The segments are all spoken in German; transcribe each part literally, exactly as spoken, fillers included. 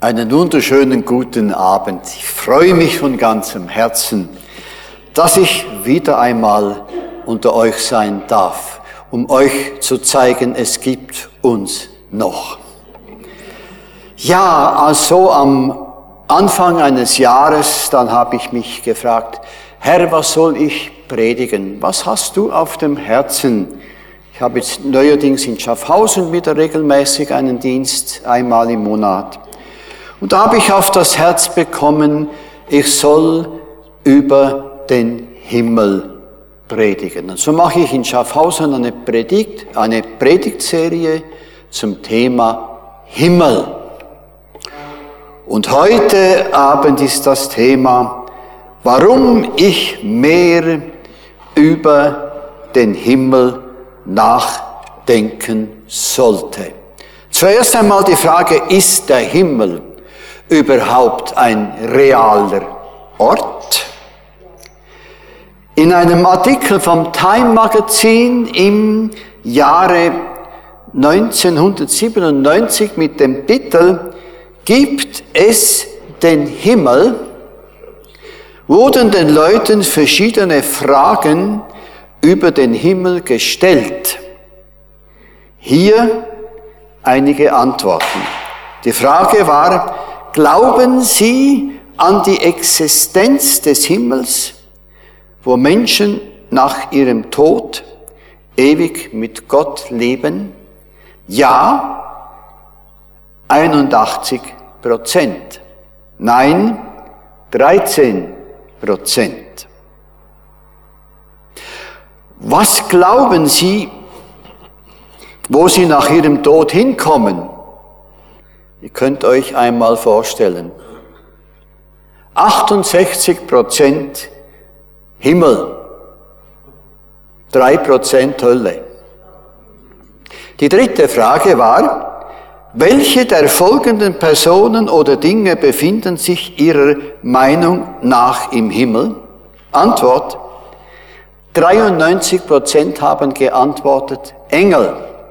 Einen wunderschönen guten Abend. Ich freue mich von ganzem Herzen, dass ich wieder einmal unter euch sein darf, um euch zu zeigen, es gibt uns noch. Ja, also am Anfang eines Jahres, dann habe ich mich gefragt, Herr, was soll ich predigen? Was hast du auf dem Herzen? Ich habe jetzt neuerdings in Schaffhausen wieder regelmäßig einen Dienst, einmal im Monat. Und da habe ich auf das Herz bekommen, ich soll über den Himmel predigen. Und so mache ich in Schaffhausen eine Predigt, eine Predigtserie zum Thema Himmel. Und heute Abend ist das Thema, warum ich mehr über den Himmel nachdenken sollte. Zuerst einmal die Frage, ist der Himmel überhaupt ein realer Ort? In einem Artikel vom Time Magazin im Jahre neunzehnhundertsiebenundneunzig mit dem Titel Gibt es den Himmel? Wurden den Leuten verschiedene Fragen über den Himmel gestellt. Hier einige Antworten. Die Frage war, glauben Sie an die Existenz des Himmels, wo Menschen nach ihrem Tod ewig mit Gott leben? Ja, einundachtzig Prozent. Nein, dreizehn Prozent. Was glauben Sie, wo Sie nach Ihrem Tod hinkommen? Ihr könnt euch einmal vorstellen. achtundsechzig Prozent Himmel, drei Prozent Hölle. Die dritte Frage war, welche der folgenden Personen oder Dinge befinden sich Ihrer Meinung nach im Himmel? Antwort, dreiundneunzig Prozent haben geantwortet, Engel.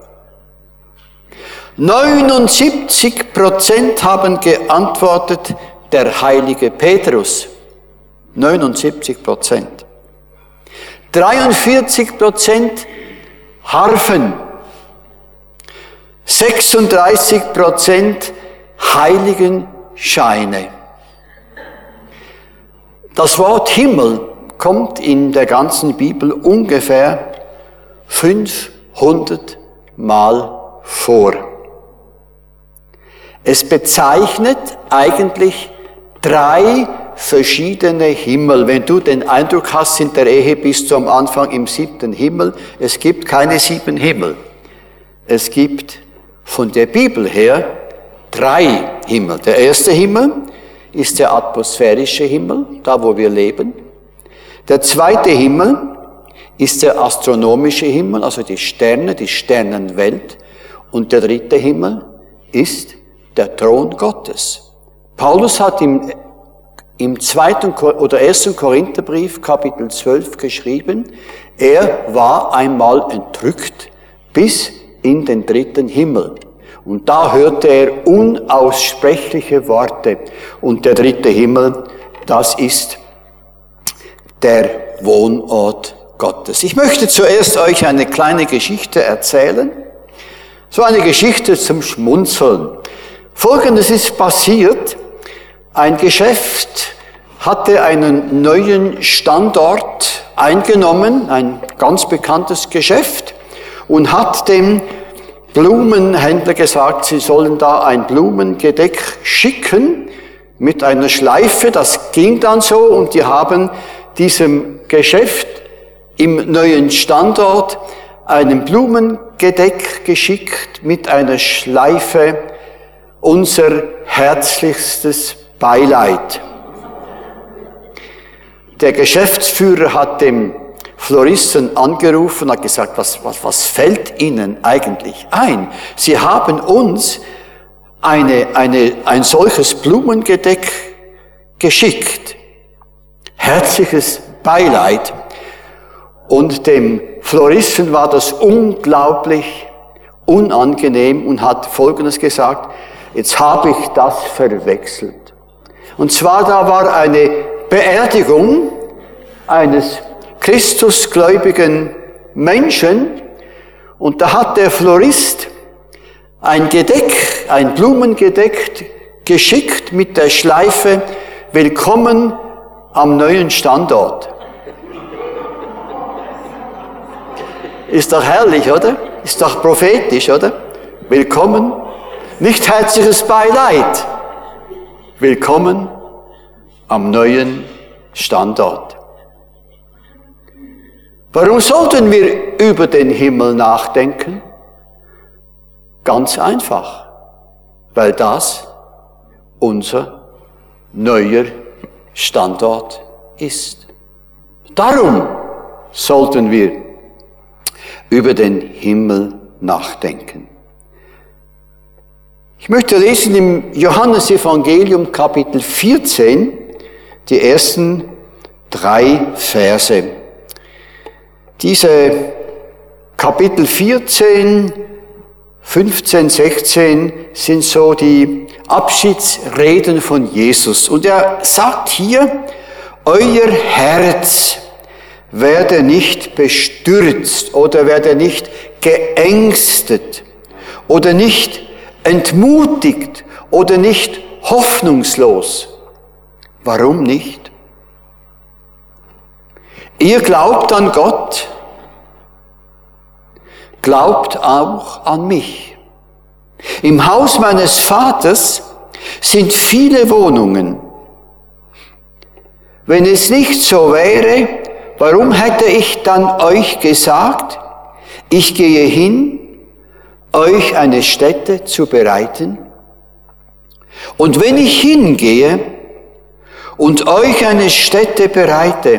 neunundsiebzig Prozent haben geantwortet, der heilige Petrus. neunundsiebzig Prozent. dreiundvierzig Prozent Harfen. sechsunddreißig Prozent Heiligenscheine. Das Wort Himmel kommt in der ganzen Bibel ungefähr fünfhundert Mal vor. Es bezeichnet eigentlich drei verschiedene Himmel. Wenn du den Eindruck hast, in der Ehe bist du am Anfang im siebten Himmel, es gibt keine sieben Himmel. Es gibt von der Bibel her drei Himmel. Der erste Himmel ist der atmosphärische Himmel, da wo wir leben. Der zweite Himmel ist der astronomische Himmel, also die Sterne, die Sternenwelt. Und der dritte Himmel ist der Thron Gottes. Paulus hat im, im zweiten oder ersten Korintherbrief, Kapitel zwölf, geschrieben, er war einmal entrückt bis in den dritten Himmel. Und da hörte er unaussprechliche Worte. Und der dritte Himmel, das ist der Wohnort Gottes. Ich möchte zuerst euch eine kleine Geschichte erzählen. So eine Geschichte zum Schmunzeln. Folgendes ist passiert. Ein Geschäft hatte einen neuen Standort eingenommen, ein ganz bekanntes Geschäft, und hat dem Blumenhändler gesagt, sie sollen da ein Blumengedeck schicken mit einer Schleife. Das ging dann so, und die haben diesem Geschäft im neuen Standort einen Blumengedeck geschickt mit einer Schleife. Unser herzlichstes Beileid. Der Geschäftsführer hat dem Floristen angerufen und hat gesagt, was, was, was fällt Ihnen eigentlich ein? Sie haben uns eine, eine, ein solches Blumengedeck geschickt. Herzliches Beileid. Und dem Floristen war das unglaublich unangenehm und hat Folgendes gesagt: jetzt habe ich das verwechselt. Und zwar, da war eine Beerdigung eines christusgläubigen Menschen und da hat der Florist ein Gedeck, ein Blumengedeck geschickt mit der Schleife Willkommen am neuen Standort. Ist doch herrlich, oder? Ist doch prophetisch, oder? Willkommen. Nicht herzliches Beileid. Willkommen am neuen Standort. Warum sollten wir über den Himmel nachdenken? Ganz einfach, weil das unser neuer Standort ist. Darum sollten wir über den Himmel nachdenken. Ich möchte lesen im Johannesevangelium Kapitel vierzehn, die ersten drei Verse. Diese Kapitel vierzehn, fünfzehn, sechzehn sind so die Abschiedsreden von Jesus. Und er sagt hier, euer Herz werde nicht bestürzt oder werde nicht geängstet oder nicht entmutigt oder nicht hoffnungslos. Warum nicht? Ihr glaubt an Gott, glaubt auch an mich. Im Haus meines Vaters sind viele Wohnungen. Wenn es nicht so wäre, warum hätte ich dann euch gesagt, ich gehe hin, euch eine Stätte zu bereiten? Und wenn ich hingehe und euch eine Stätte bereite,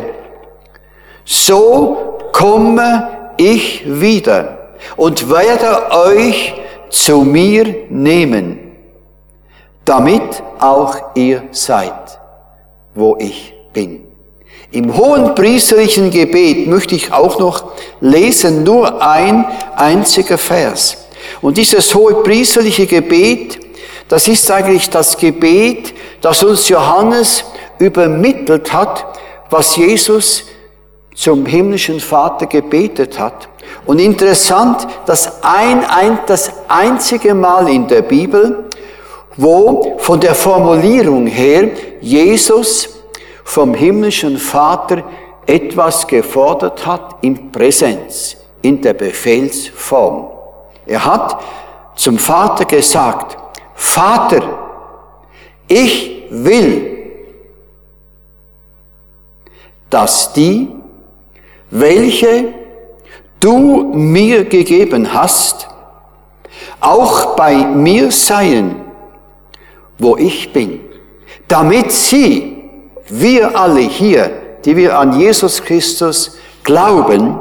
so komme ich wieder und werde euch zu mir nehmen, damit auch ihr seid, wo ich bin. Im hohenpriesterlichen Gebet möchte ich auch noch lesen, nur ein einziger Vers. Und dieses hohepriesterliche Gebet, das ist eigentlich das Gebet, das uns Johannes übermittelt hat, was Jesus zum himmlischen Vater gebetet hat. Und interessant, dass ein, ein, das einzige Mal in der Bibel, wo von der Formulierung her Jesus vom himmlischen Vater etwas gefordert hat in Präsenz, in der Befehlsform. Er hat zum Vater gesagt, Vater, ich will, dass die, welche du mir gegeben hast, auch bei mir seien, wo ich bin, damit sie, wir alle hier, die wir an Jesus Christus glauben,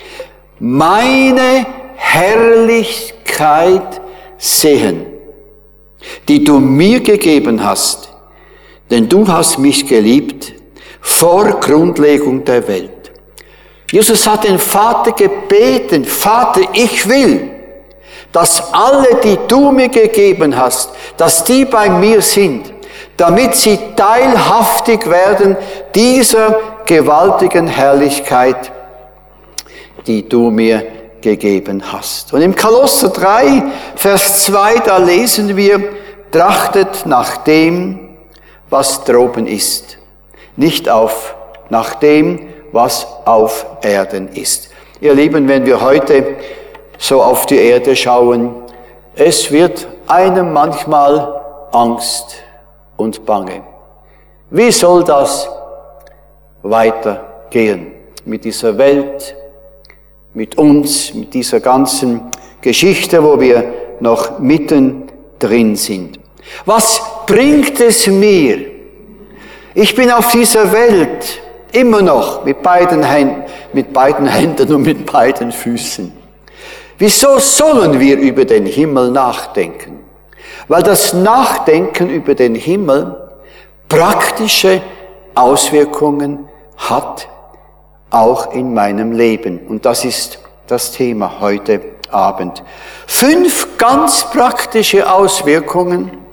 meine Herrlichkeit sehen, die du mir gegeben hast, denn du hast mich geliebt vor Grundlegung der Welt. Jesus hat den Vater gebeten, Vater, ich will, dass alle, die du mir gegeben hast, dass die bei mir sind, damit sie teilhaftig werden dieser gewaltigen Herrlichkeit, die du mir gegeben hast. Und im Kolosser drei, Vers zwei, da lesen wir, trachtet nach dem, was droben ist, nicht auf nach dem, was auf Erden ist. Ihr Lieben, wenn wir heute so auf die Erde schauen, es wird einem manchmal Angst und Bange. Wie soll das weitergehen mit dieser Welt, mit uns, mit dieser ganzen Geschichte, wo wir noch mittendrin sind? Was bringt es mir? Ich bin auf dieser Welt immer noch mit beiden Händen, mit beiden Händen und mit beiden Füßen. Wieso sollen wir über den Himmel nachdenken? Weil das Nachdenken über den Himmel praktische Auswirkungen hat, auch in meinem Leben. Und das ist das Thema heute Abend. Fünf ganz praktische Auswirkungen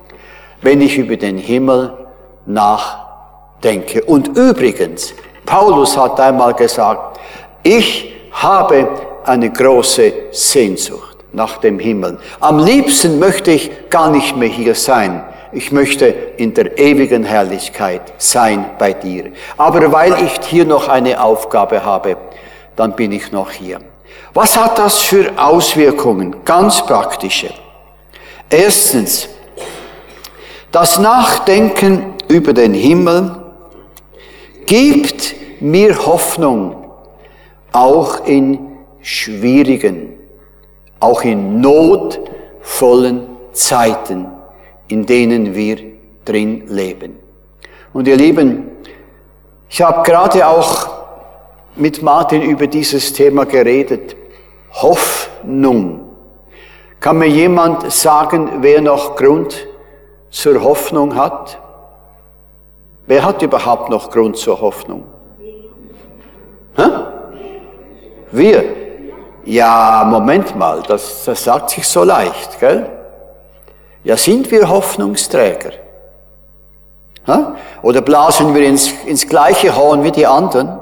wenn ich über den Himmel nachdenke. Und übrigens, Paulus hat einmal gesagt, ich habe eine große Sehnsucht nach dem Himmel. Am liebsten möchte ich gar nicht mehr hier sein. Ich möchte in der ewigen Herrlichkeit sein bei dir. Aber weil ich hier noch eine Aufgabe habe, dann bin ich noch hier. Was hat das für Auswirkungen? Ganz praktische. Erstens, das Nachdenken über den Himmel gibt mir Hoffnung, auch in schwierigen, auch in notvollen Zeiten, in denen wir drin leben. Und ihr Lieben, ich habe gerade auch mit Martin über dieses Thema geredet. Hoffnung. Kann mir jemand sagen, wer noch Grund zur Hoffnung hat? Wer hat überhaupt noch Grund zur Hoffnung? Hä? Wir? Ja, Moment mal, das, das sagt sich so leicht, gell? Ja, sind wir Hoffnungsträger? Hä? Oder blasen wir ins, ins gleiche Horn wie die anderen?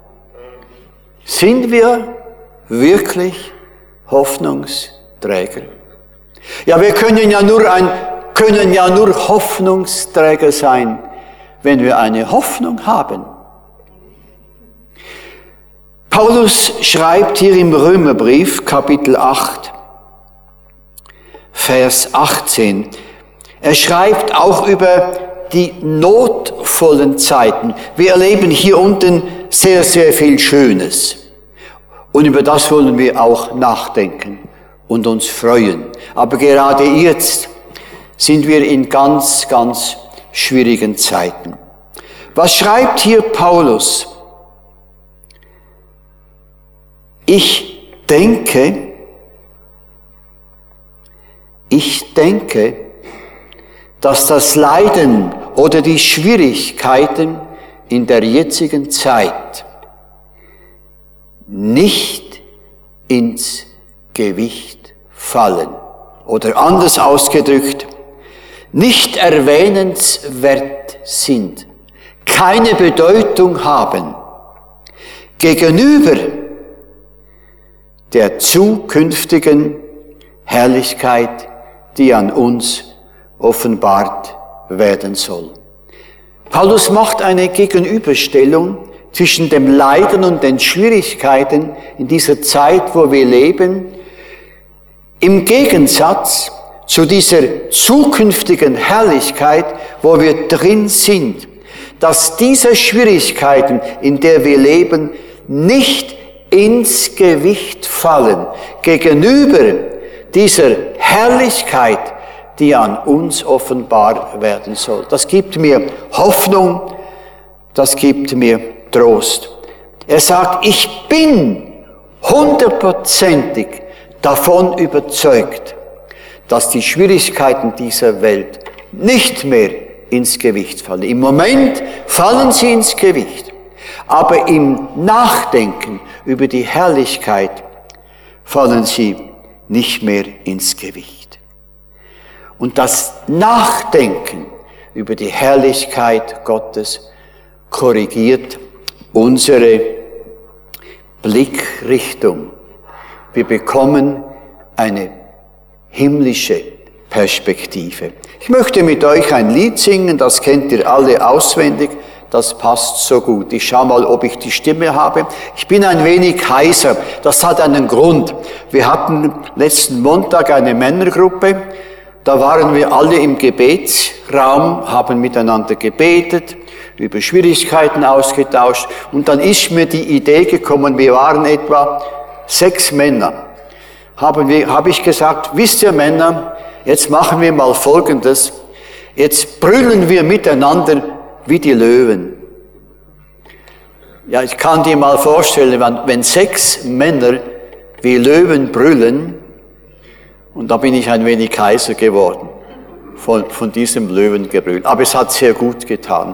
Sind wir wirklich Hoffnungsträger? Ja, wir können ja nur ein, können ja nur Hoffnungsträger sein, wenn wir eine Hoffnung haben. Paulus schreibt hier im Römerbrief, Kapitel acht, Vers achtzehn. Er schreibt auch über die notvollen Zeiten. Wir erleben hier unten sehr, sehr viel Schönes. Und über das wollen wir auch nachdenken und uns freuen. Aber gerade jetzt sind wir in ganz, ganz schwierigen Zeiten. Was schreibt hier Paulus? Ich denke, ich denke, dass das Leiden oder die Schwierigkeiten in der jetzigen Zeit nicht ins Gewicht fallen. Oder anders ausgedrückt, nicht erwähnenswert sind, keine Bedeutung haben gegenüber der zukünftigen Herrlichkeit, die an uns offenbart werden soll. Paulus macht eine Gegenüberstellung zwischen dem Leiden und den Schwierigkeiten in dieser Zeit, wo wir leben, im Gegensatz zu dieser zukünftigen Herrlichkeit, wo wir drin sind, dass diese Schwierigkeiten, in der wir leben, nicht ins Gewicht fallen gegenüber dieser Herrlichkeit, die an uns offenbar werden soll. Das gibt mir Hoffnung, das gibt mir Trost. Er sagt, ich bin hundertprozentig davon überzeugt, dass die Schwierigkeiten dieser Welt nicht mehr ins Gewicht fallen. Im Moment fallen sie ins Gewicht, aber im Nachdenken über die Herrlichkeit fallen sie nicht mehr ins Gewicht. Und das Nachdenken über die Herrlichkeit Gottes korrigiert unsere Blickrichtung. Wir bekommen eine himmlische Perspektive. Ich möchte mit euch ein Lied singen, das kennt ihr alle auswendig, das passt so gut. Ich schaue mal, ob ich die Stimme habe. Ich bin ein wenig heiser, das hat einen Grund. Wir hatten letzten Montag eine Männergruppe, da waren wir alle im Gebetsraum, haben miteinander gebetet, über Schwierigkeiten ausgetauscht und dann ist mir die Idee gekommen, wir waren etwa sechs Männer. Haben wir, habe ich gesagt, wisst ihr Männer, jetzt machen wir mal Folgendes, jetzt brüllen wir miteinander wie die Löwen. Ja, ich kann dir mal vorstellen, wenn, wenn sechs Männer wie Löwen brüllen, und da bin ich ein wenig heiser geworden von, von diesem Löwengebrüll. Aber es hat sehr gut getan.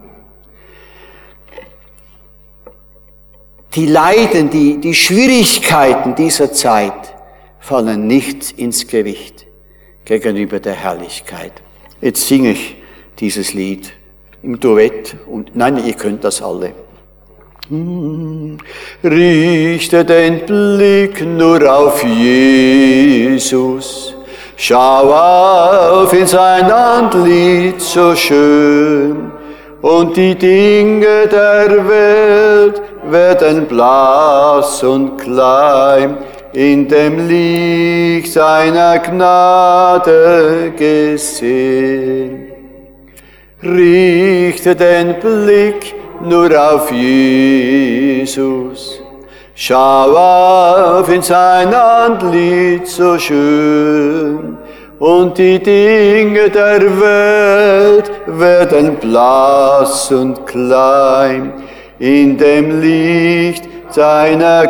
Die Leiden, die, die Schwierigkeiten dieser Zeit fallen nicht ins Gewicht gegenüber der Herrlichkeit. Jetzt singe ich dieses Lied im Duett. Und nein, ihr könnt das alle. Richte den Blick nur auf Jesus. Schau auf in sein Antlitz so schön. Und die Dinge der Welt werden blass und klein, in dem Licht seiner Gnade gesehen. Richte den Blick nur auf Jesus. Schau auf in sein Antlitz so schön. Und die Dinge der Welt werden blass und klein, in dem Licht seiner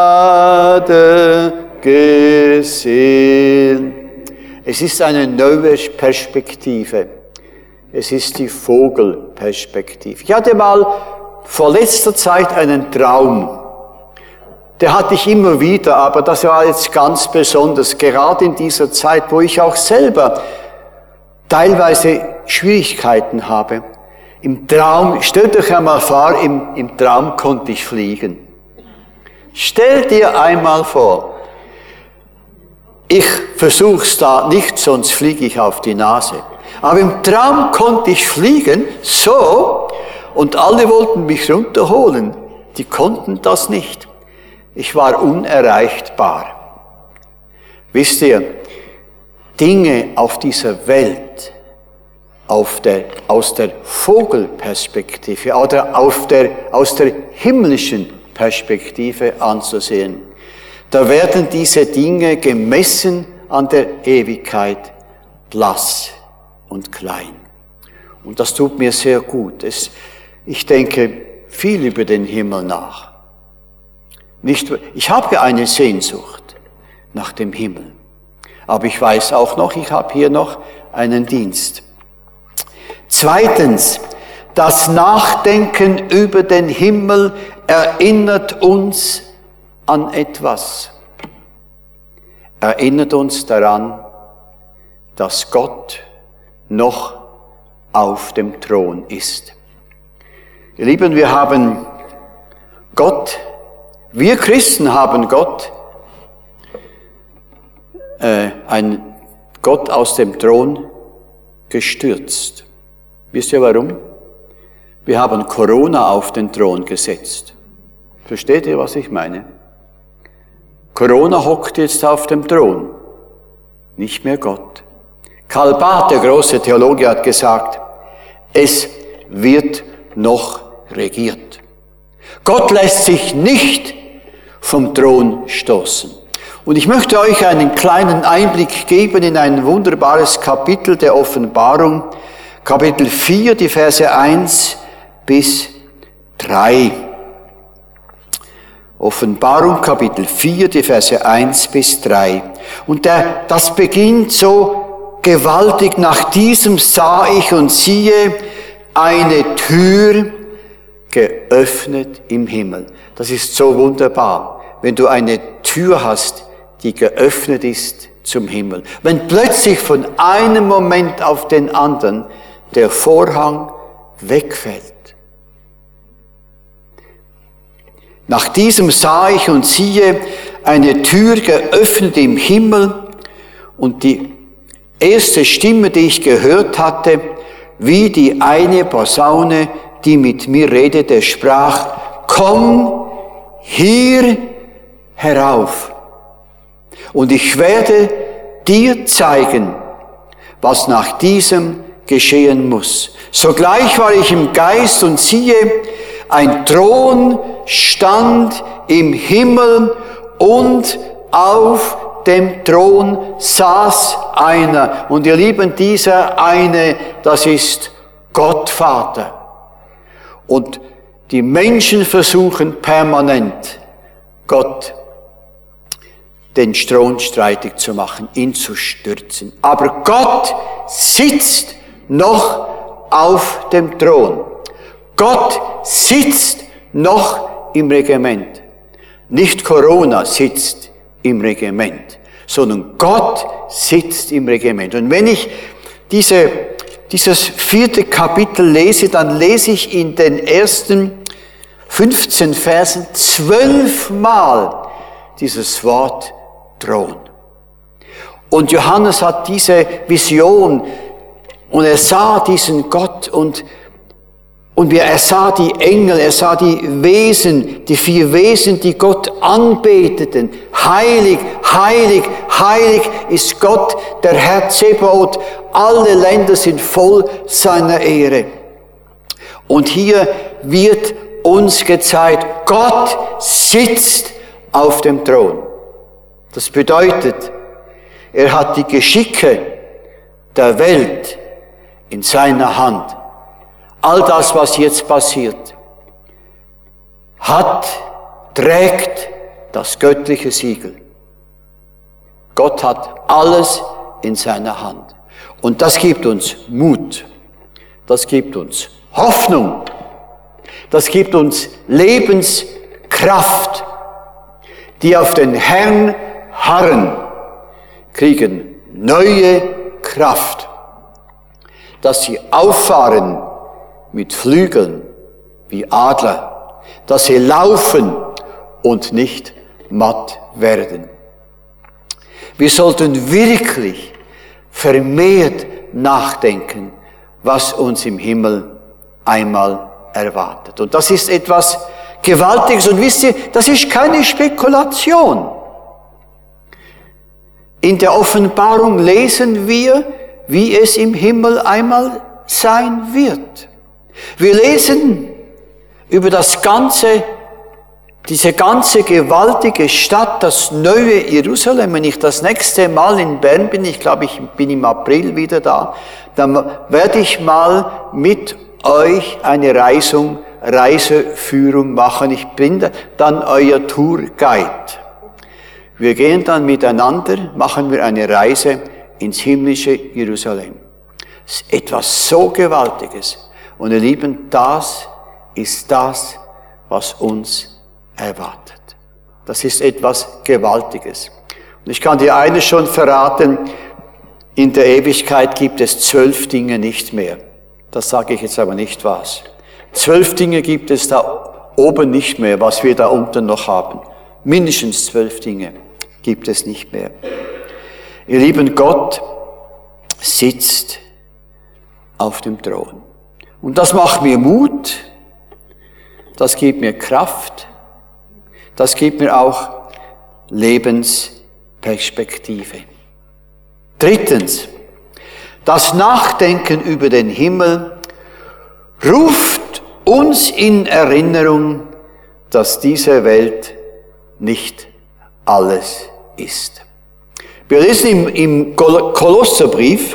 Gnade gesehen. Es ist eine neue Perspektive. Es ist die Vogelperspektive. Ich hatte mal vor letzter Zeit einen Traum. Der hatte ich immer wieder, aber das war jetzt ganz besonders, gerade in dieser Zeit, wo ich auch selber teilweise Schwierigkeiten habe. Im Traum, stellt euch einmal vor, im, im Traum konnte ich fliegen. Stell dir einmal vor, ich versuch's da nicht, sonst fliege ich auf die Nase. Aber im Traum konnte ich fliegen, so, und alle wollten mich runterholen. Die konnten das nicht. Ich war unerreichbar. Wisst ihr, Dinge auf dieser Welt, auf der, aus der Vogelperspektive oder auf der, aus der himmlischen Perspektive anzusehen, da werden diese Dinge gemessen an der Ewigkeit blass und klein. Und das tut mir sehr gut. Es, ich denke viel über den Himmel nach. Nicht, ich habe eine Sehnsucht nach dem Himmel. Aber ich weiß auch noch, ich habe hier noch einen Dienst. Zweitens, das Nachdenken über den Himmel erinnert uns an etwas. Erinnert uns daran, dass Gott noch auf dem Thron ist. Ihr Lieben, wir haben Gott, wir Christen haben Gott, äh, ein Gott aus dem Thron gestürzt. Wisst ihr warum? Wir haben Corona auf den Thron gesetzt. Versteht ihr, was ich meine? Corona hockt jetzt auf dem Thron, nicht mehr Gott. Karl Barth, der große Theologe, hat gesagt, es wird noch regiert. Gott lässt sich nicht vom Thron stoßen. Und ich möchte euch einen kleinen Einblick geben in ein wunderbares Kapitel der Offenbarung, Kapitel vier, die Verse eins bis drei. Offenbarung, Kapitel vier, die Verse eins bis drei. Und der, das beginnt so gewaltig. Nach diesem sah ich und siehe eine Tür geöffnet im Himmel. Das ist so wunderbar, wenn du eine Tür hast, die geöffnet ist zum Himmel. Wenn plötzlich von einem Moment auf den anderen der Vorhang wegfällt. Nach diesem sah ich und siehe eine Tür geöffnet im Himmel, und die erste Stimme, die ich gehört hatte, wie die eine Posaune, die mit mir redete, sprach: Komm hier herauf, und ich werde dir zeigen, was nach diesem geschehen muss. Sogleich war ich im Geist und siehe, ein Thron stand im Himmel und auf dem Thron saß einer. Und ihr Lieben, dieser eine, das ist Gott Vater. Und die Menschen versuchen permanent, Gott den Thron streitig zu machen, ihn zu stürzen. Aber Gott sitzt noch auf dem Thron. Gott sitzt noch im Regiment. Nicht Corona sitzt im Regiment, sondern Gott sitzt im Regiment. Und wenn ich diese dieses vierte Kapitel lese, dann lese ich in den ersten fünfzehn Versen zwölfmal dieses Wort Thron. Und Johannes hat diese Vision und er sah diesen Gott und Und er sah die Engel, er sah die Wesen, die vier Wesen, die Gott anbeteten. Heilig, heilig, heilig ist Gott, der Herr Zebaoth. Alle Länder sind voll seiner Ehre. Und hier wird uns gezeigt, Gott sitzt auf dem Thron. Das bedeutet, er hat die Geschicke der Welt in seiner Hand. All das, was jetzt passiert, hat, trägt das göttliche Siegel. Gott hat alles in seiner Hand. Und das gibt uns Mut. Das gibt uns Hoffnung. Das gibt uns Lebenskraft. Die auf den Herrn harren, kriegen neue Kraft, dass sie auffahren mit Flügeln wie Adler, dass sie laufen und nicht matt werden. Wir sollten wirklich vermehrt nachdenken, was uns im Himmel einmal erwartet. Und das ist etwas Gewaltiges. Und wisst ihr, das ist keine Spekulation. In der Offenbarung lesen wir, wie es im Himmel einmal sein wird. Wir lesen über das ganze, diese ganze gewaltige Stadt, das neue Jerusalem. Wenn ich das nächste Mal in Bern bin, ich glaube, ich bin im April wieder da, dann werde ich mal mit euch eine Reisung, Reiseführung machen. Ich bin dann euer Tourguide. Wir gehen dann miteinander, machen wir eine Reise ins himmlische Jerusalem. Das ist etwas so Gewaltiges. Und ihr Lieben, das ist das, was uns erwartet. Das ist etwas Gewaltiges. Und ich kann dir eines schon verraten, in der Ewigkeit gibt es zwölf Dinge nicht mehr. Das sage ich jetzt aber nicht was. Zwölf Dinge gibt es da oben nicht mehr, was wir da unten noch haben. Mindestens zwölf Dinge gibt es nicht mehr. Ihr Lieben, Gott sitzt auf dem Thron. Und das macht mir Mut, das gibt mir Kraft, das gibt mir auch Lebensperspektive. Drittens, das Nachdenken über den Himmel ruft uns in Erinnerung, dass diese Welt nicht alles ist. Wir lesen im, im Kolosserbrief,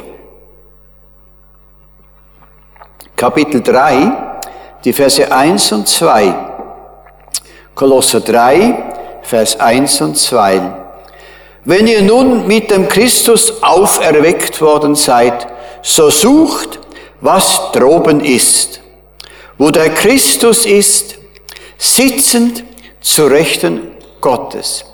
Kapitel drei, die Verse eins und zwei. Kolosser drei, Vers eins und zwei. Wenn ihr nun mit dem Christus auferweckt worden seid, so sucht, was droben ist, wo der Christus ist, sitzend zu Rechten Gottes.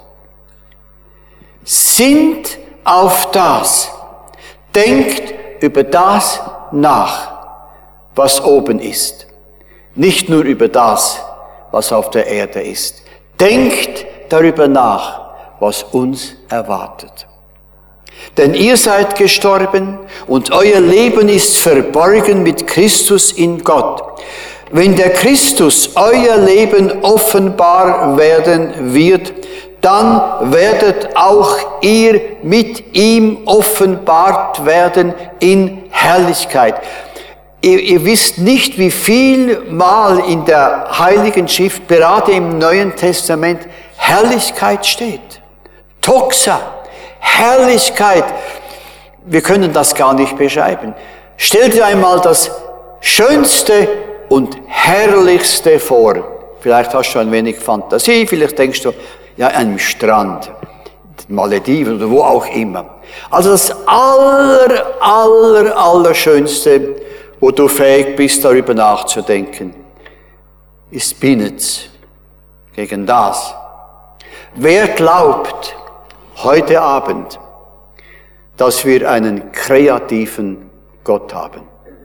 Sinnt auf das, denkt über das nach, was oben ist. Nicht nur über das, was auf der Erde ist. Denkt darüber nach, was uns erwartet. Denn ihr seid gestorben und euer Leben ist verborgen mit Christus in Gott. Wenn der Christus euer Leben offenbar werden wird, dann werdet auch ihr mit ihm offenbart werden in Herrlichkeit. Ihr, ihr wisst nicht, wie viel Mal in der Heiligen Schrift, gerade im Neuen Testament, Herrlichkeit steht. Toxa, Herrlichkeit. Wir können das gar nicht beschreiben. Stell dir einmal das Schönste und Herrlichste vor. Vielleicht hast du ein wenig Fantasie, vielleicht denkst du, ja, einem Strand, Malediven oder wo auch immer. Also das aller, aller, aller Schönste, wo du fähig bist, darüber nachzudenken, ist Peanuts gegen das. Wer glaubt heute Abend, dass wir einen kreativen Gott haben?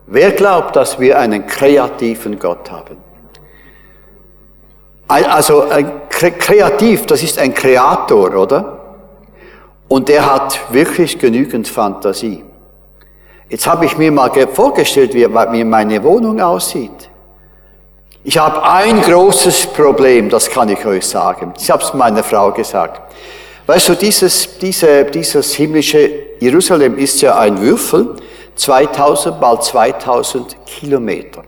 Wer glaubt, dass wir einen kreativen Gott haben? Also ein kreativ, das ist ein Kreator, oder? Und der hat wirklich genügend Fantasie. Jetzt habe ich mir mal vorgestellt, wie meine Wohnung aussieht. Ich habe ein großes Problem, das kann ich euch sagen. Ich habe es meiner Frau gesagt. Weißt du, dieses, diese, dieses himmlische Jerusalem ist ja ein Würfel, zweitausend mal zweitausend Kilometer.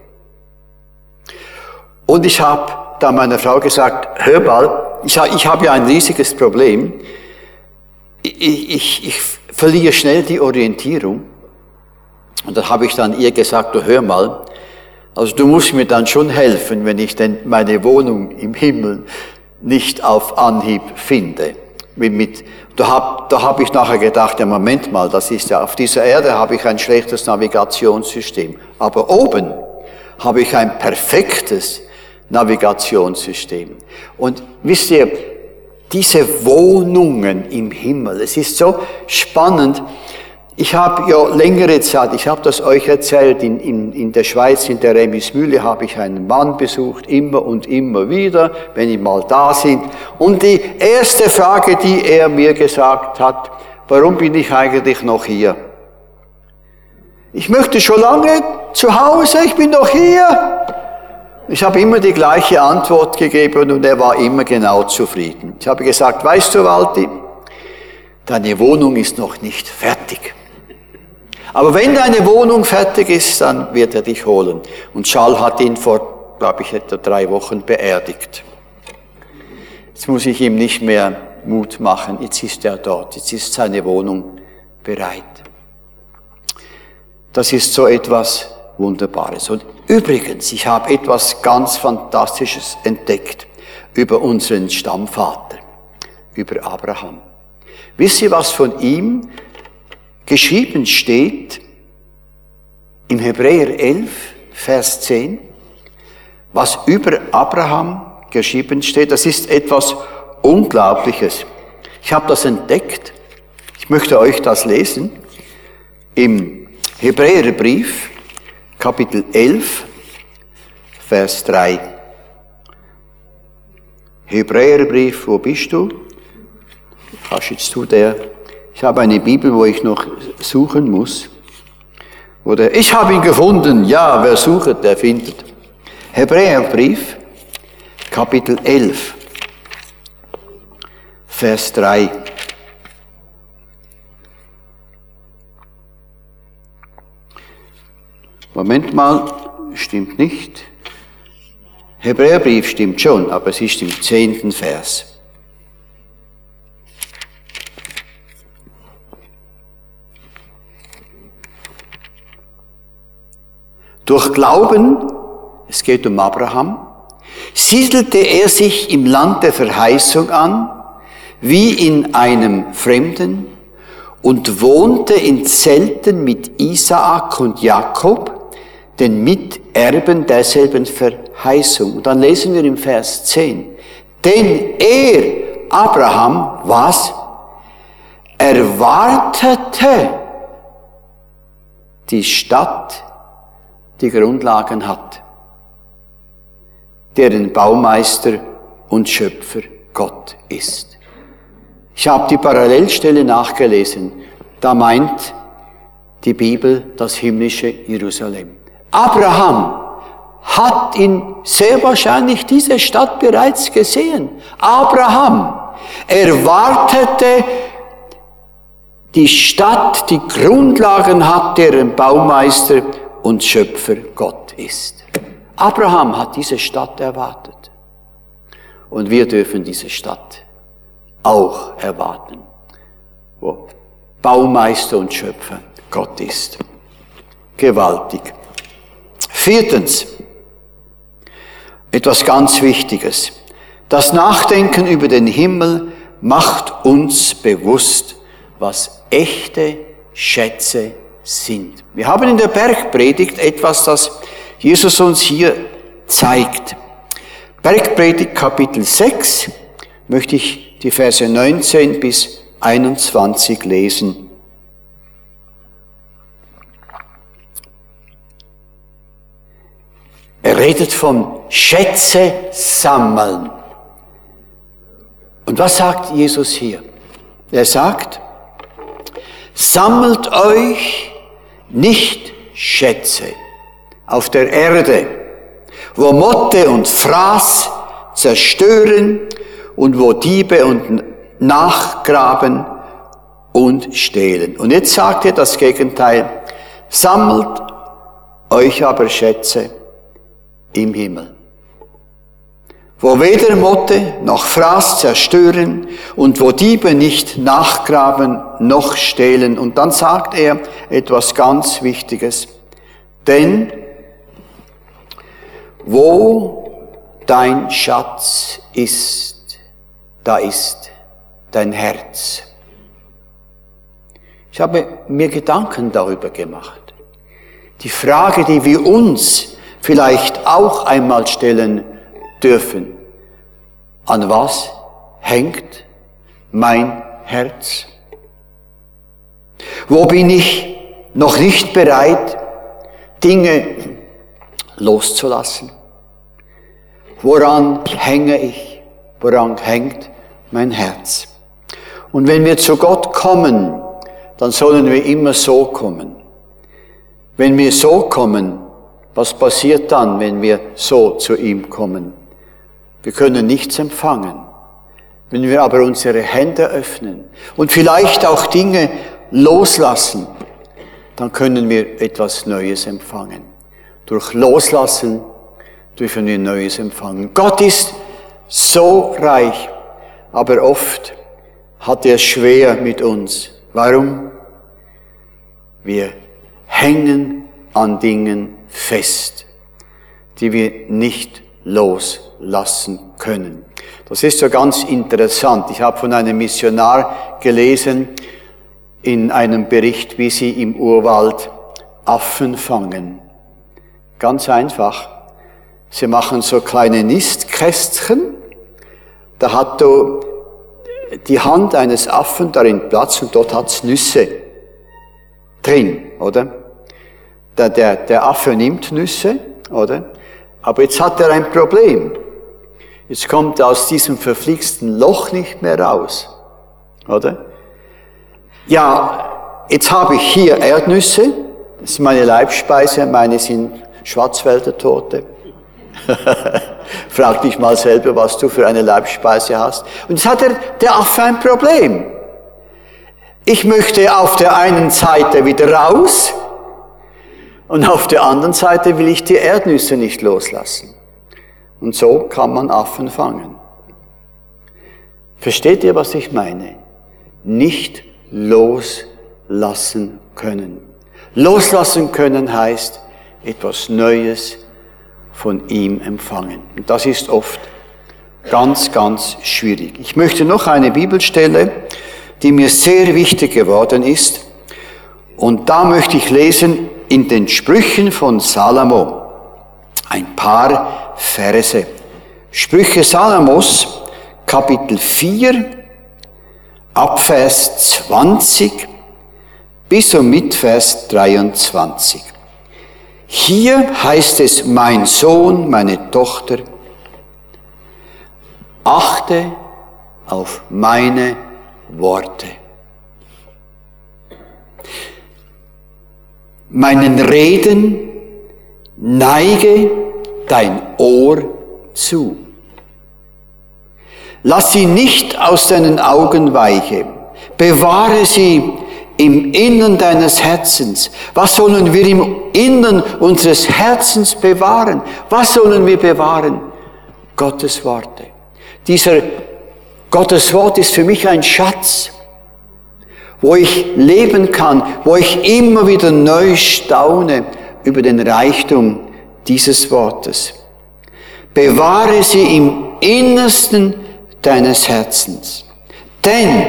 Und ich habe da meiner Frau gesagt, hör mal, ich, ich habe ja ein riesiges Problem. Ich, ich, ich verliere schnell die Orientierung. Und da habe ich dann ihr gesagt, du hör mal, also du musst mir dann schon helfen, wenn ich denn meine Wohnung im Himmel nicht auf Anhieb finde. Mit, mit, da habe da hab ich nachher gedacht, ja Moment mal, das ist ja, auf dieser Erde habe ich ein schlechtes Navigationssystem. Aber oben habe ich ein perfektes Navigationssystem. Und wisst ihr, diese Wohnungen im Himmel, es ist so spannend. Ich habe ja längere Zeit, ich habe das euch erzählt, in, in, in der Schweiz, in der Remismühle, habe ich einen Mann besucht, immer und immer wieder, wenn die mal da sind. Und die erste Frage, die er mir gesagt hat, warum bin ich eigentlich noch hier? Ich möchte schon lange zu Hause, ich bin doch hier. Ich habe immer die gleiche Antwort gegeben und er war immer genau zufrieden. Ich habe gesagt, weißt du, Walti, deine Wohnung ist noch nicht fertig. Aber wenn deine Wohnung fertig ist, dann wird er dich holen. Und Schall hat ihn vor, glaube ich, etwa drei Wochen beerdigt. Jetzt muss ich ihm nicht mehr Mut machen. Jetzt ist er dort. Jetzt ist seine Wohnung bereit. Das ist so etwas Wunderbares. Und übrigens, ich habe etwas ganz Fantastisches entdeckt über unseren Stammvater, über Abraham. Wisst ihr, was von ihm geschrieben steht im Hebräer elf, Vers zehn? Was über Abraham geschrieben steht, das ist etwas Unglaubliches. Ich habe das entdeckt. Ich möchte euch das lesen. Im Hebräerbrief, Kapitel elf, Vers drei. Hebräerbrief, wo bist du? Kannst jetzt du der? Ich habe eine Bibel, wo ich noch suchen muss. Oder ich habe ihn gefunden. Ja, wer sucht, der findet. Hebräerbrief, Kapitel elf, Vers drei. Moment mal, stimmt nicht. Hebräerbrief stimmt schon, aber es ist im zehnten Vers. Durch Glauben, es geht um Abraham, siedelte er sich im Land der Verheißung an, wie in einem Fremden, und wohnte in Zelten mit Isaak und Jakob, den Miterben derselben Verheißung. Und dann lesen wir im Vers zehn. Denn er, Abraham, was? Erwartete die Stadt, die Grundlagen hat, deren Baumeister und Schöpfer Gott ist. Ich habe die Parallelstelle nachgelesen. Da meint die Bibel das himmlische Jerusalem. Abraham hat in sehr wahrscheinlich diese Stadt bereits gesehen. Abraham erwartete die Stadt, die Grundlagen hat, deren Baumeister und Schöpfer Gott ist. Abraham hat diese Stadt erwartet. Und wir dürfen diese Stadt auch erwarten, wo Baumeister und Schöpfer Gott ist. Gewaltig. Viertens, etwas ganz Wichtiges. Das Nachdenken über den Himmel macht uns bewusst, was echte Schätze sind. Wir haben in der Bergpredigt etwas, das Jesus uns hier zeigt. Bergpredigt Kapitel sechs möchte ich die Verse neunzehn bis einundzwanzig lesen. Er redet vom Schätze sammeln. Und was sagt Jesus hier? Er sagt, sammelt euch nicht Schätze auf der Erde, wo Motte und Fraß zerstören und wo Diebe und nachgraben und stehlen. Und jetzt sagt er das Gegenteil, sammelt euch aber Schätze im Himmel, wo weder Motte noch Fraß zerstören und wo Diebe nicht nachgraben noch stehlen. Und dann sagt er etwas ganz Wichtiges, denn wo dein Schatz ist, da ist dein Herz. Ich habe mir Gedanken darüber gemacht. Die Frage, die wir uns vielleicht auch einmal stellen dürfen, an was hängt mein Herz? Wo bin ich noch nicht bereit, Dinge loszulassen? Woran hänge ich? Woran hängt mein Herz? Und wenn wir zu Gott kommen, dann sollen wir immer so kommen. Wenn wir so kommen, was passiert dann, wenn wir so zu ihm kommen? Wir können nichts empfangen. Wenn wir aber unsere Hände öffnen und vielleicht auch Dinge loslassen, dann können wir etwas Neues empfangen. Durch Loslassen dürfen wir Neues empfangen. Gott ist so reich, aber oft hat er es schwer mit uns. Warum? Wir hängen an Dingen fest, die wir nicht loslassen können. Das ist so ganz interessant. Ich habe von einem Missionar gelesen in einem Bericht, wie sie im Urwald Affen fangen. Ganz einfach. Sie machen so kleine Nistkästchen. Da hat die Hand eines Affen darin Platz und dort hat's Nüsse drin, oder? Der, der, der Affe nimmt Nüsse, oder? Aber jetzt hat er ein Problem. Jetzt kommt er aus diesem verflixten Loch nicht mehr raus, oder? Ja, jetzt habe ich hier Erdnüsse, das ist meine Leibspeise, meine sind Schwarzwälder Torte. Frag dich mal selber, was du für eine Leibspeise hast. Und jetzt hat er, der Affe ein Problem. Ich möchte auf der einen Seite wieder raus und auf der anderen Seite will ich die Erdnüsse nicht loslassen. Und so kann man Affen fangen. Versteht ihr, was ich meine? Nicht loslassen können. Loslassen können heißt etwas Neues von ihm empfangen. Und das ist oft ganz, ganz schwierig. Ich möchte noch eine Bibelstelle, die mir sehr wichtig geworden ist. Und da möchte ich lesen in den Sprüchen von Salomo ein paar Verse. Sprüche Salomos, Kapitel vier, ab Vers zwanzig bis und mit Vers dreiundzwanzig. Hier heißt es, mein Sohn, meine Tochter, achte auf meine Worte. Meinen Reden neige dein Ohr zu. Lass sie nicht aus deinen Augen weichen. Bewahre sie im Innern deines Herzens. Was sollen wir im Innern unseres Herzens bewahren? Was sollen wir bewahren? Gottes Worte. Dieser Gottes Wort ist für mich ein Schatz, wo ich leben kann, wo ich immer wieder neu staune über den Reichtum dieses Wortes. Bewahre sie im Innersten deines Herzens, denn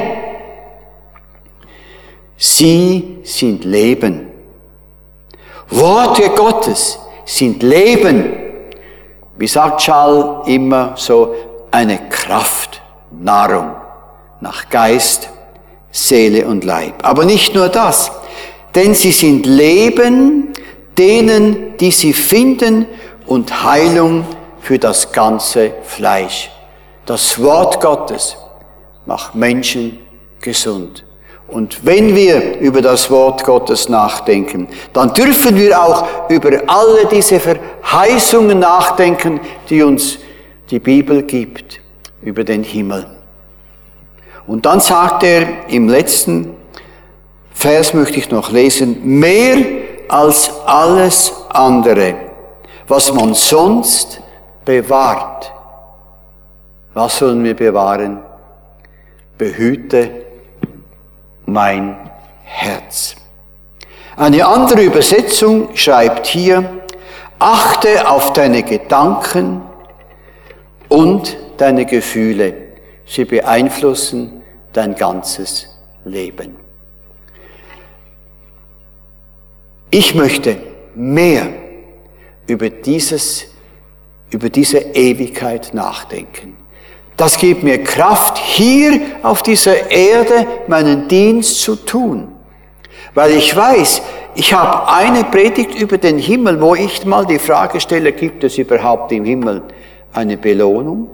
sie sind Leben. Worte Gottes sind Leben. Wie sagt Schall immer so, eine Kraftnahrung nach Geist, Seele und Leib. Aber nicht nur das, denn sie sind Leben denen, die sie finden und Heilung für das ganze Fleisch. Das Wort Gottes macht Menschen gesund. Und wenn wir über das Wort Gottes nachdenken, dann dürfen wir auch über alle diese Verheißungen nachdenken, die uns die Bibel gibt, über den Himmel. Und dann sagt er im letzten Vers, möchte ich noch lesen, mehr als alles andere, was man sonst bewahrt. Was sollen wir bewahren? Behüte mein Herz. Eine andere Übersetzung schreibt hier, achte auf deine Gedanken und deine Gefühle. Sie beeinflussen dein ganzes Leben. Ich möchte mehr über dieses, über diese Ewigkeit nachdenken. Das gibt mir Kraft, hier auf dieser Erde meinen Dienst zu tun. Weil ich weiß, ich habe eine Predigt über den Himmel, wo ich mal die Frage stelle, gibt es überhaupt im Himmel eine Belohnung?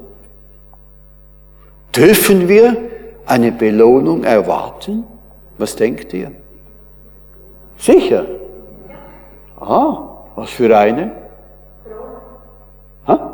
Dürfen wir eine Belohnung erwarten? Was denkt ihr? Sicher. Ah, was für eine? Ha?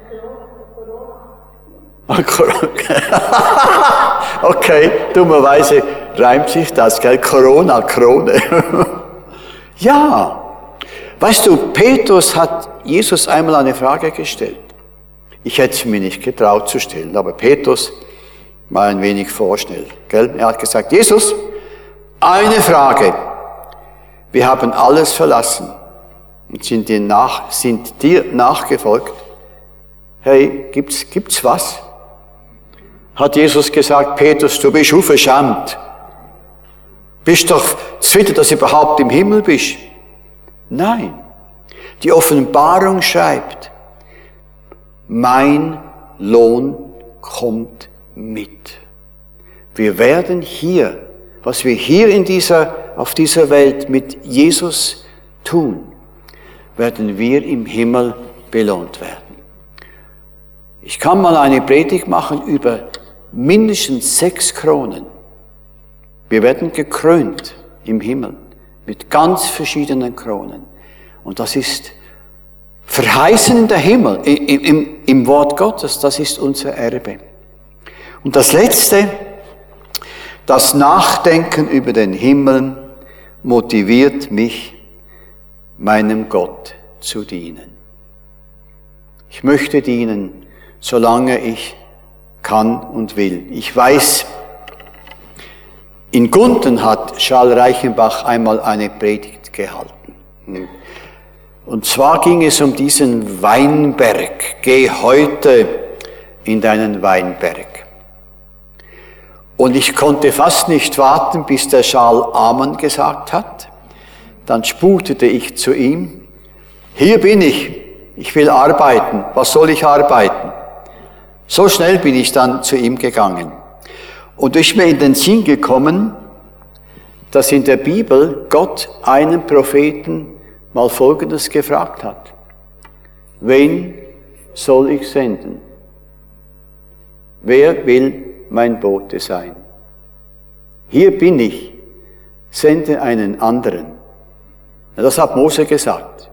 Okay, dummerweise reimt sich das, gell? Corona, Krone. Ja, weißt du, Petrus hat Jesus einmal eine Frage gestellt. Ich hätte es mir nicht getraut zu stellen, aber Petrus war ein wenig vorschnell, gell? Er hat gesagt, Jesus, eine Frage. Wir haben alles verlassen und sind dir, nach, sind dir nachgefolgt. Hey, gibt's, gibt's was? Hat Jesus gesagt, Petrus, du bist unverschämt. Bist doch zufrieden, dass du überhaupt im Himmel bist. Nein. Die Offenbarung schreibt, mein Lohn kommt mit. Wir werden hier, was wir hier in dieser, auf dieser Welt mit Jesus tun, werden wir im Himmel belohnt werden. Ich kann mal eine Predigt machen über mindestens sechs Kronen. Wir werden gekrönt im Himmel mit ganz verschiedenen Kronen. Und das ist verheißen in der Himmel, im, im, im Wort Gottes, das ist unser Erbe. Und das Letzte, das Nachdenken über den Himmel motiviert mich, meinem Gott zu dienen. Ich möchte dienen, solange ich kann und will. Ich weiß, in Gunten hat Charles Reichenbach einmal eine Predigt gehalten. Und zwar ging es um diesen Weinberg. Geh heute in deinen Weinberg. Und ich konnte fast nicht warten, bis der Charles Amen gesagt hat. Dann sputete ich zu ihm, hier bin ich, ich will arbeiten, was soll ich arbeiten? So schnell bin ich dann zu ihm gegangen. Und ist mir in den Sinn gekommen, dass in der Bibel Gott einen Propheten mal Folgendes gefragt hat. Wen soll ich senden? Wer will mein Bote sein? Hier bin ich, sende einen anderen. Das hat Mose gesagt.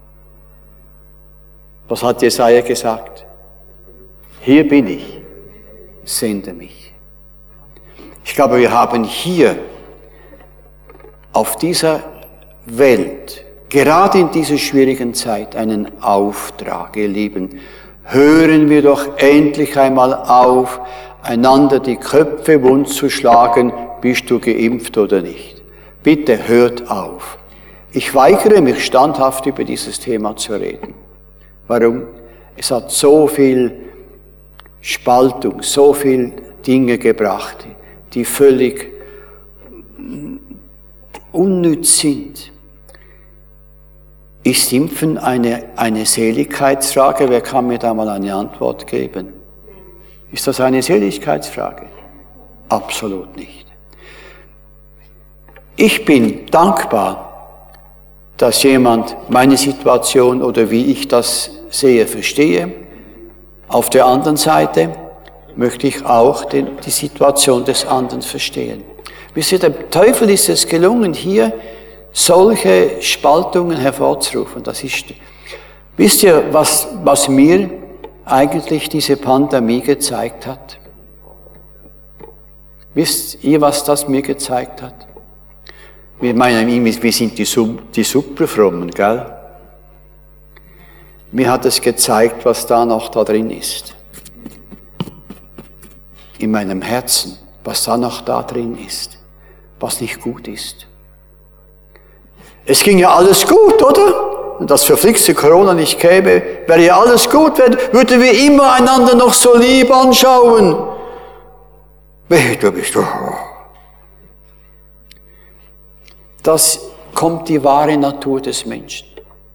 Was hat Jesaja gesagt? Hier bin ich, sende mich. Ich glaube, wir haben hier auf dieser Welt, gerade in dieser schwierigen Zeit, einen Auftrag, ihr Lieben. Hören wir doch endlich einmal auf, einander die Köpfe wund zu schlagen, bist du geimpft oder nicht. Bitte hört auf. Ich weigere mich standhaft über dieses Thema zu reden. Warum? Es hat so viel Spaltung, so viel Dinge gebracht, die völlig unnütz sind. Ist Impfen eine, eine Seligkeitsfrage? Wer kann mir da mal eine Antwort geben? Ist das eine Seligkeitsfrage? Absolut nicht. Ich bin dankbar, dass jemand meine Situation oder wie ich das sehe, verstehe. Auf der anderen Seite möchte ich auch den, die Situation des anderen verstehen. Wisst ihr, dem Teufel ist es gelungen, hier solche Spaltungen hervorzurufen. Das ist, wisst ihr, was, was mir eigentlich diese Pandemie gezeigt hat? Wisst ihr, was das mir gezeigt hat? Wir meinen immer, wir sind die, die Superfrommen, gell? Mir hat es gezeigt, was da noch da drin ist. In meinem Herzen, was da noch da drin ist, was nicht gut ist. Es ging ja alles gut, oder? Wenn das verflixte Corona nicht käme, wäre ja alles gut, würden wir immer einander noch so lieb anschauen. Du bist, das kommt die wahre Natur des Menschen.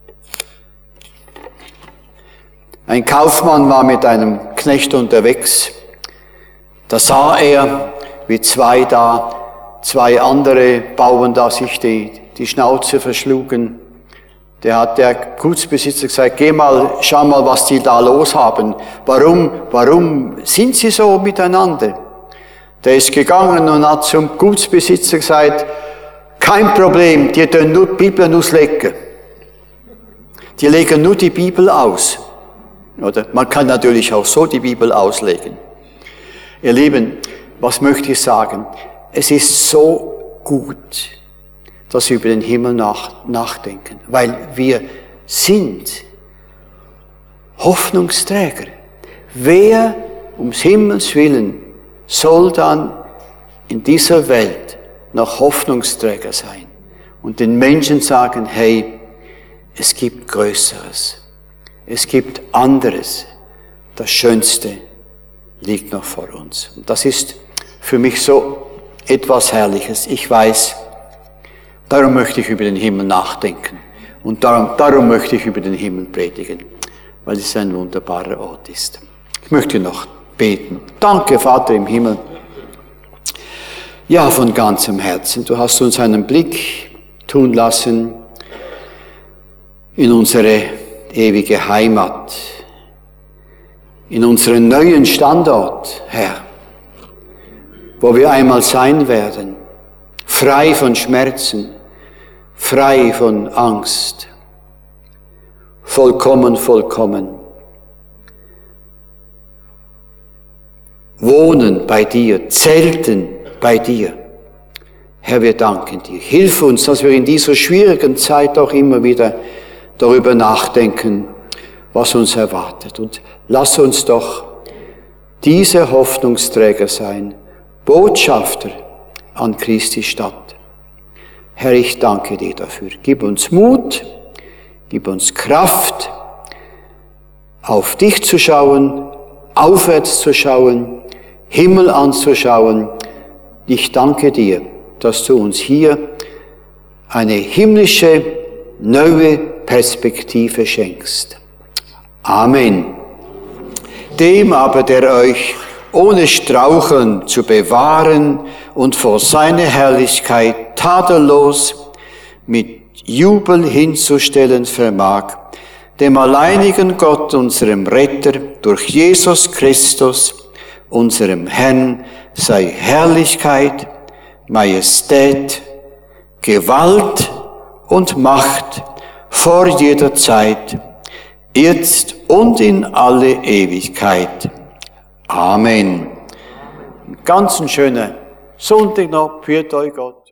Ein Kaufmann war mit einem Knecht unterwegs. Da sah er, wie zwei da, zwei andere Bauern da sich die, die Schnauze verschlugen. Der hat der Gutsbesitzer gesagt, geh mal, schau mal, was die da los haben. Warum, warum sind sie so miteinander? Der ist gegangen und hat zum Gutsbesitzer gesagt, kein Problem, die tun nur die Bibel auslegen. Die legen nur die Bibel aus. Oder man kann natürlich auch so die Bibel auslegen. Ihr Lieben, was möchte ich sagen? Es ist so gut, dass wir über den Himmel nach, nachdenken, weil wir sind Hoffnungsträger. Wer ums Himmels Willen soll dann in dieser Welt noch Hoffnungsträger sein und den Menschen sagen, hey, es gibt Größeres. Es gibt anderes. Das Schönste liegt noch vor uns. Und das ist für mich so etwas Herrliches. Ich weiß, darum möchte ich über den Himmel nachdenken. Und darum, darum möchte ich über den Himmel predigen, weil es ein wunderbarer Ort ist. Ich möchte noch beten. Danke, Vater im Himmel. Ja, von ganzem Herzen. Du hast uns einen Blick tun lassen in unsere ewige Heimat, in unseren neuen Standort, Herr, wo wir einmal sein werden, frei von Schmerzen, frei von Angst, vollkommen, vollkommen. Wohnen bei dir, zelten bei dir. Herr, wir danken dir. Hilf uns, dass wir in dieser schwierigen Zeit auch immer wieder darüber nachdenken, was uns erwartet. Und lass uns doch diese Hoffnungsträger sein, Botschafter an Christi Stadt. Herr, ich danke dir dafür. Gib uns Mut, gib uns Kraft, auf dich zu schauen, aufwärts zu schauen, Himmel anzuschauen. Ich danke dir, dass du uns hier eine himmlische, neue Perspektive schenkst. Amen. Dem aber, der euch ohne Straucheln zu bewahren und vor seine Herrlichkeit tadellos mit Jubel hinzustellen vermag, dem alleinigen Gott, unserem Retter, durch Jesus Christus, unserem Herrn, sei Herrlichkeit, Majestät, Gewalt und Macht vor jeder Zeit, jetzt und in alle Ewigkeit. Amen. Ganz ein schöner Sonntag noch. Führt euch Gott.